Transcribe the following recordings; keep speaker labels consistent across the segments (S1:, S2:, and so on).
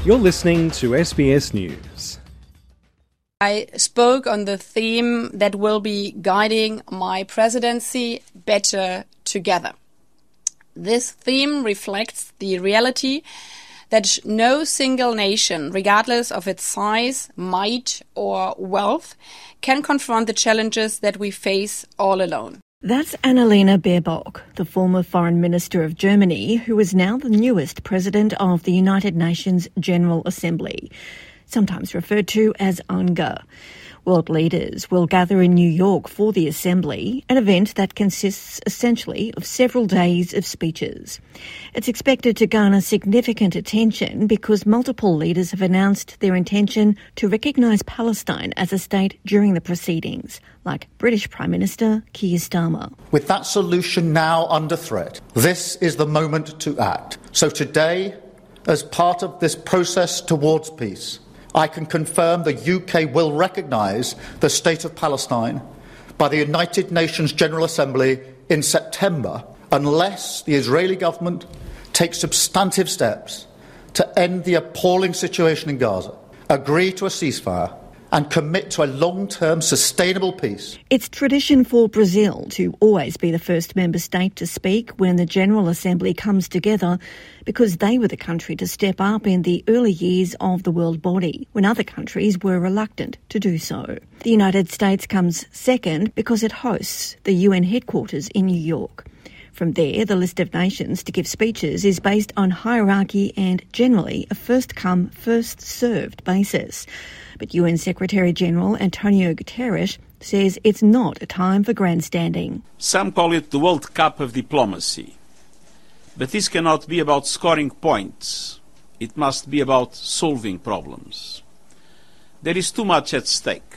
S1: You're listening to SBS News.
S2: I spoke on the theme that will be guiding my presidency, Better Together. This theme reflects the reality that no single nation, regardless of its size, might, or wealth, can confront the challenges that we face all alone.
S3: That's Annalena Baerbock, the former Foreign Minister of Germany, who is now the newest President of the United Nations General Assembly, sometimes referred to as UNGA. World leaders will gather in New York for the Assembly, an event that consists essentially of several days of speeches. It's expected to garner significant attention because multiple leaders have announced their intention to recognise Palestine as a state during the proceedings, like British Prime Minister Keir Starmer.
S4: With that solution now under threat, this is the moment to act. So today, as part of this process towards peace, I can confirm the UK will recognise the State of Palestine by the United Nations General Assembly in September unless the Israeli government takes substantive steps to end the appalling situation in Gaza, agree to a ceasefire and commit to a long-term sustainable peace.
S3: It's tradition for Brazil to always be the first member state to speak when the General Assembly comes together because they were the country to step up in the early years of the world body, when other countries were reluctant to do so. The United States comes second because it hosts the UN headquarters in New York. From there, the list of nations to give speeches is based on hierarchy and generally a first-come, first-served basis. But UN Secretary-General Antonio Guterres says it's not a time for grandstanding.
S5: Some call it the World Cup of diplomacy. But this cannot be about scoring points. It must be about solving problems. There is too much at stake.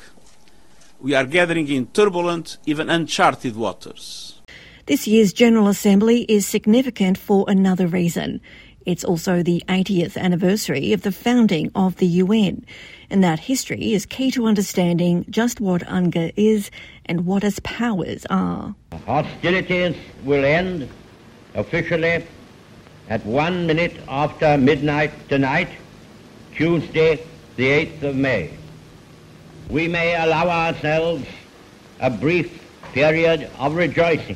S5: We are gathering in turbulent, even uncharted waters.
S3: This year's General Assembly is significant for another reason. It's also the 80th anniversary of the founding of the UN, and that history is key to understanding just what UNGA is and what its powers are.
S6: Hostilities will end officially at 1 minute after midnight tonight, Tuesday, the 8th of May. We may allow ourselves a brief period of rejoicing.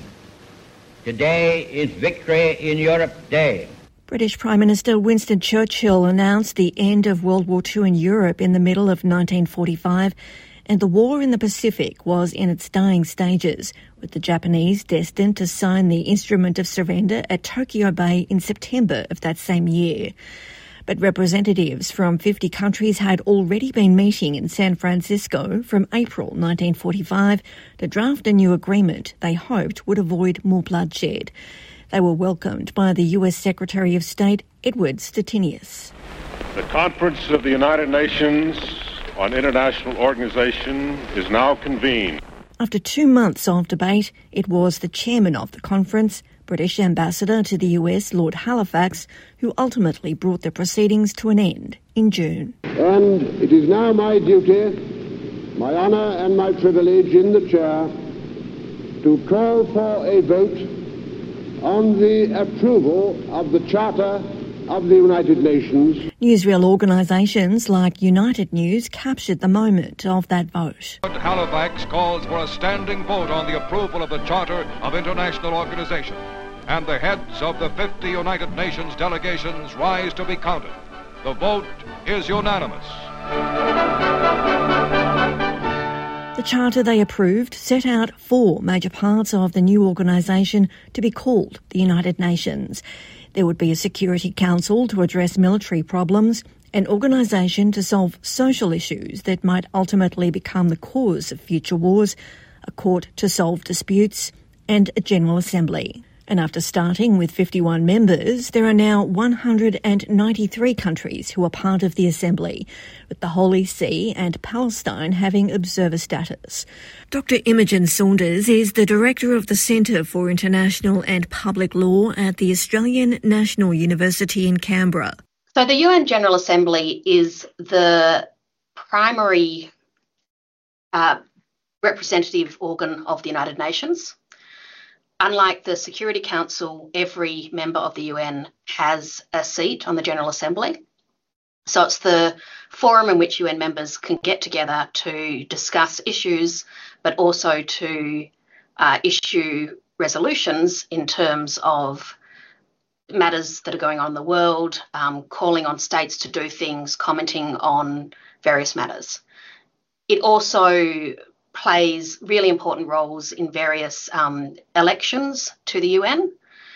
S6: Today is Victory in Europe Day.
S3: British Prime Minister Winston Churchill announced the end of World War II in Europe in the middle of 1945, and the war in the Pacific was in its dying stages, with the Japanese destined to sign the Instrument of Surrender at Tokyo Bay in September of that same year. But representatives from 50 countries had already been meeting in San Francisco from April 1945 to draft a new agreement they hoped would avoid more bloodshed. They were welcomed by the US Secretary of State, Edward Stettinius.
S7: The Conference of the United Nations on International Organization is now convened.
S3: After 2 months of debate, it was the chairman of the conference, British Ambassador to the US, Lord Halifax, who ultimately brought the proceedings to an end in June.
S8: And it is now my duty, my honour and my privilege in the chair to call for a vote on the approval of the Charter of the United Nations.
S3: Newsreel organisations like United News captured the moment of that vote.
S9: Halifax calls for a standing vote on the approval of the Charter of International Organization, and the heads of the 50 United Nations delegations rise to be counted. The vote is unanimous.
S3: The charter they approved set out 4 major parts of the new organisation to be called the United Nations. There would be a Security Council to address military problems, an organisation to solve social issues that might ultimately become the cause of future wars, a court to solve disputes, and a General Assembly. And after starting with 51 members, there are now 193 countries who are part of the Assembly, with the Holy See and Palestine having observer status. Dr Imogen Saunders is the Director of the Centre for International and Public Law at the Australian National University in Canberra.
S10: So the UN General Assembly is the primary representative organ of the United Nations. Unlike the Security Council, every member of the UN has a seat on the General Assembly. So it's the forum in which UN members can get together to discuss issues, but also to issue resolutions in terms of matters that are going on in the world, calling on states to do things, commenting on various matters. It also plays really important roles in various elections to the UN,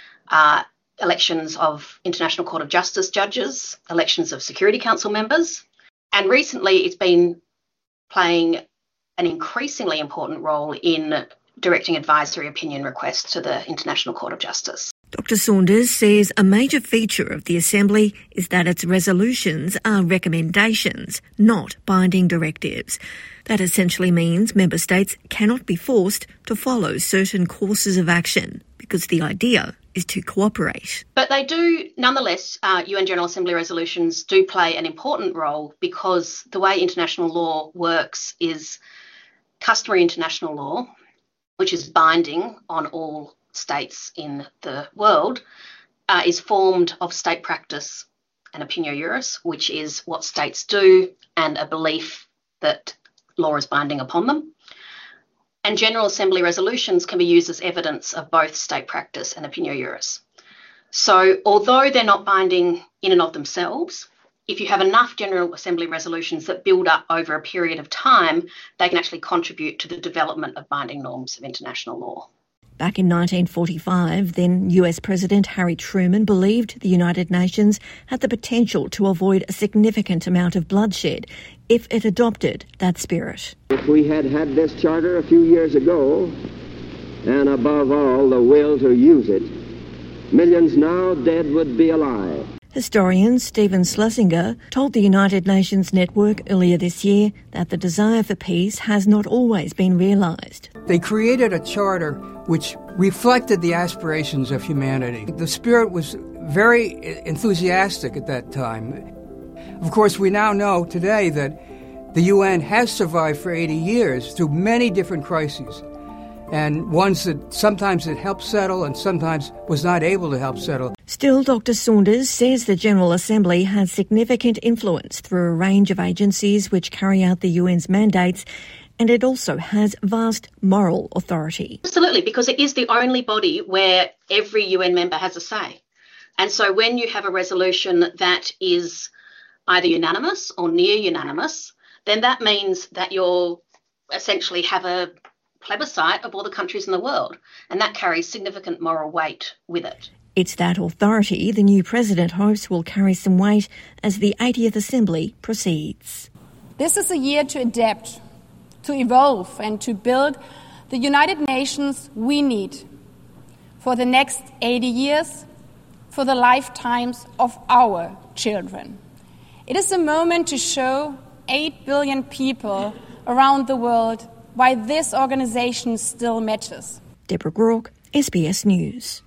S10: elections of International Court of Justice judges, elections of Security Council members, and recently it's been playing an increasingly important role in directing advisory opinion requests to the International Court of Justice.
S3: Dr Saunders says a major feature of the Assembly is that its resolutions are recommendations, not binding directives. That essentially means member states cannot be forced to follow certain courses of action because the idea is to cooperate.
S10: But they do, nonetheless, UN General Assembly resolutions do play an important role because the way international law works is customary international law, which is binding on all states in the world, is formed of state practice and opinio juris, which is what states do, and a belief that law is binding upon them. And General Assembly resolutions can be used as evidence of both state practice and opinio juris. So although they're not binding in and of themselves, if you have enough General Assembly resolutions that build up over a period of time, they can actually contribute to the development of binding norms of international law.
S3: Back in 1945, then US President Harry Truman believed the United Nations had the potential to avoid a significant amount of bloodshed if it adopted that spirit.
S11: If we had had this charter a few years ago, and above all the will to use it, millions now dead would be alive.
S3: Historian Stephen Schlesinger told the United Nations Network earlier this year that the desire for peace has not always been realised.
S12: They created a charter which reflected the aspirations of humanity. The spirit was very enthusiastic at that time. Of course, we now know today that the UN has survived for 80 years through many different crises, and ones that sometimes it helped settle and sometimes was not able to help settle.
S3: Still, Dr Saunders says the General Assembly has significant influence through a range of agencies which carry out the UN's mandates, and it also has vast moral authority.
S10: Absolutely, because it is the only body where every UN member has a say. And so when you have a resolution that is either unanimous or near unanimous, then that means that you'll essentially have a plebiscite of all the countries in the world, and that carries significant moral weight with it.
S3: It's that authority the new president hopes will carry some weight as the 80th Assembly proceeds.
S2: This is a year to adapt, to evolve and to build the United Nations we need for the next 80 years, for the lifetimes of our children. It is a moment to show 8 billion people around the world why this organisation still matters.
S3: Deborah Groarke, SBS News.